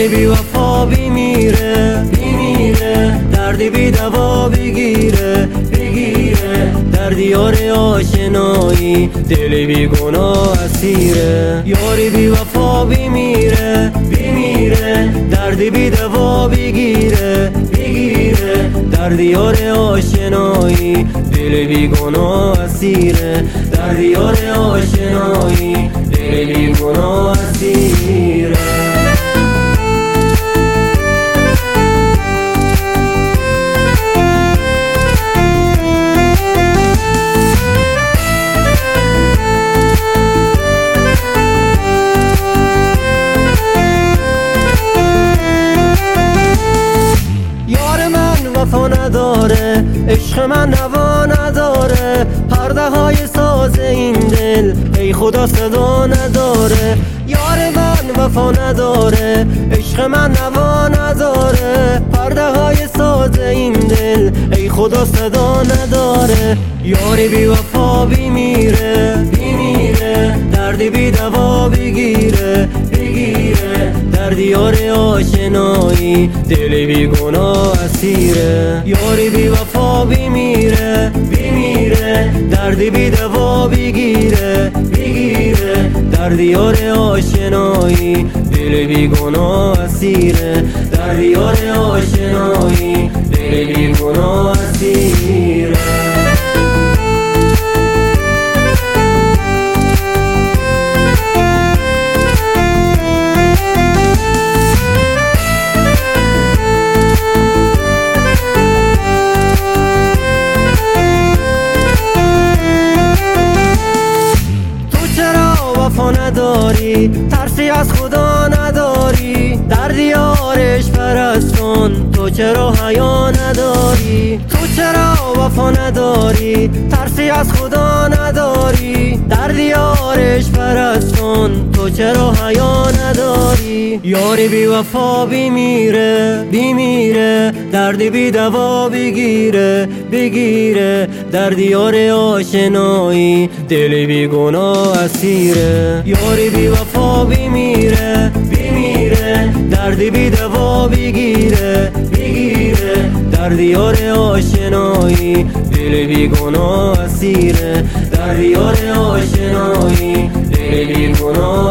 یاری بی وفا میمیره دردی بی دوا بگیره دردی یار آشنایی دل بی گناه اسیره. یاری بی وفا میمیره دردی بی دوا بگیره دردی یار آشنایی دل بی گناه اسیره. دردی یار آشنایی دل بی گناه اسیره. وفا نداره عشق من نوا نداره پرده های ساز این دل ای خدا صدا نداره. یار من وفا نداره عشق من نوا نداره پرده های ساز این دل ای خدا صدا نداره. یاری بی وفا میمیره دردی بی دوا بگیره دردی یار آشنایی دل بی گناه اسیره. یاری بی وفا میمیره دردی بی دوا بگیره دردی یار آشنایی دل بی گناه اسیره. دردی یار آشنایی دل بی گناه اسیره. وفا نداری ترسی از خدا نداری دردی یارش پرستان تو چرا حیا نداری. تو چرا وفا نداری ترسی از خدا نداری دردی یارش پرستان تو چرا حیا نداری. یاری بی وفا میمیره دردی بی دوا بگیره دردی یار آشنایی دل بی گناه اسیره. یاری بی وفا میمیره دردی بی دوا بگیره دردی یار آشنایی دل بی گناه اسیره. دردی یار آشنایی دل بی گناه